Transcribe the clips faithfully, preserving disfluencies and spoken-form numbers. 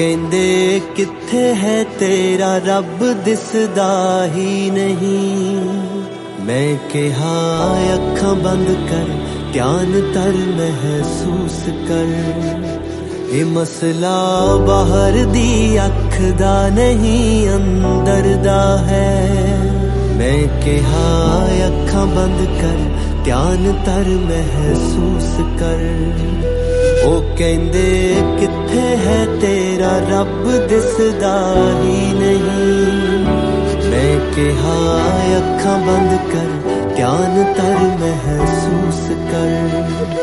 कहंदे किथे है तेरा रब दिसदा ही नहीं। मैं कहा अखां बंद कर ध्यान तर महसूस कर, ये मसला बाहर दी अख दा नहीं अंदर दा है। मैं कहा अखां बंद कर ध्यान तर महसूस कर। ओ कहंदे किथे है तेरा रब दिसदा ही नहीं। मैं कहा अखां बंद कर ध्यान तर महसूस कर।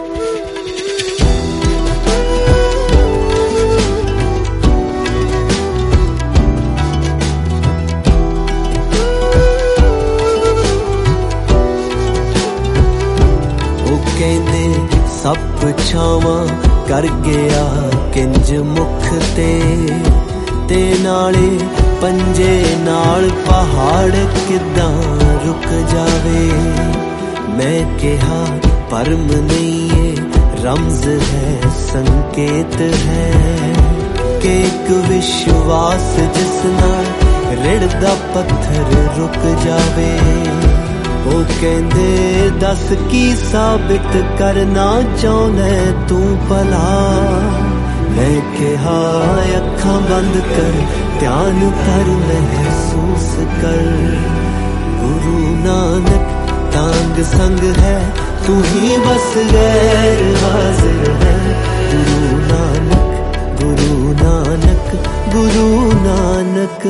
कहंदे सप छावां कर गया किंज मुख ते, ते नाले पंजे नाल पहाड़ किदां रुक जावे। मैं कहा परम नहीं है रमज है संकेत है, कि एक विश्वास जिस नाल रिड़दा पत्थर रुक जावे। ओ कहंदे दस की साबित करना चाहना तू भला। मैं कहा अखां बंद कर ध्यान कर महसूस कर। गुरु नानक तांग संग है तू ही बस गैर हाजिर है। गुरु नानक गुरु नानक गुरु नानक।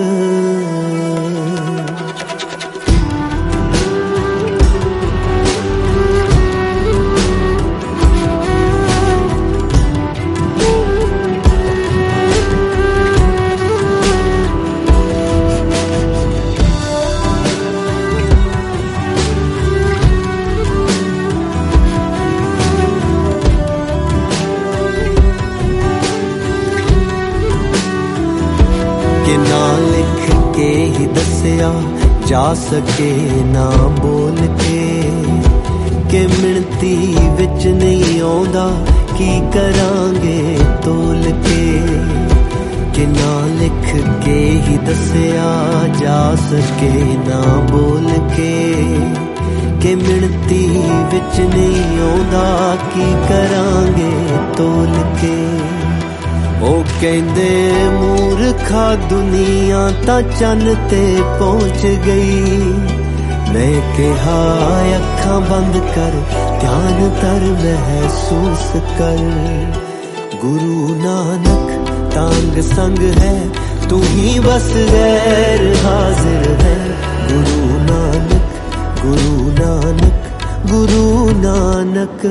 ना लिख के ही दसिया जा सके ना बोल के, कि मिणती विच नहीं आउंदा की करांगे तोल के। कि ना लिख के ही दसिया जा सके ना बोल के, कि मिणती विच नहीं आउंदा की करांगे तोल के। ओ कहंदे मूर्खा दुनिया ता चन्न ते पहुंच गई। मैं कहा अखां बंद कर ध्यान तर महसूस कर। गुरु नानक तांग संग है तू ही बस गैर हाजिर है। गुरु नानक गुरु नानक गुरु नानक।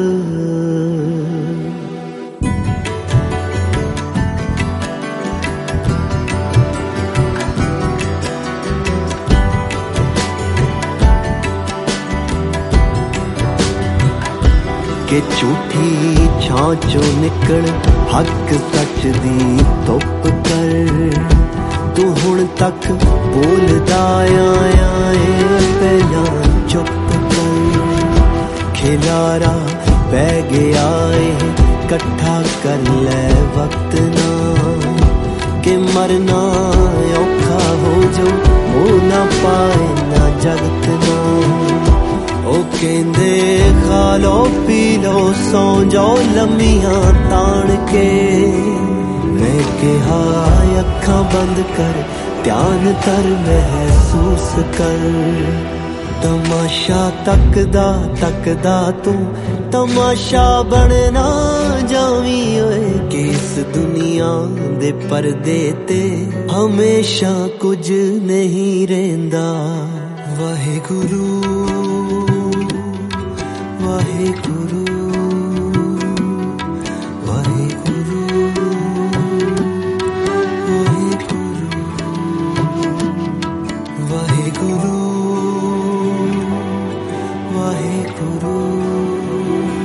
कि झूठी छांचों निकल हक सच दी धुप कर। तू हुण तक बोलदा आया है पहला चुप कर। खिलारा पै गया है कट्ठा कर ले वक्त ना, कि मरना औखा हो जो हो ना पाए ना जगत ना। ओ कहंदे खा लो पी लो सौ जाओ लम्मियां ताण के। मैं कहा अखां बंद कर ध्यान कर महसूस कर। तमाशा तकदा तकदा तू तमाशा बनना जावी ओए, कि इस दुनिया दे पर्दे ते हमेशा कुछ नहीं रहिंदा। वाहेगुरु वाहेगुरु वाहेगुरु वाहेगुरु वाहेगुरु वाहेगुरु।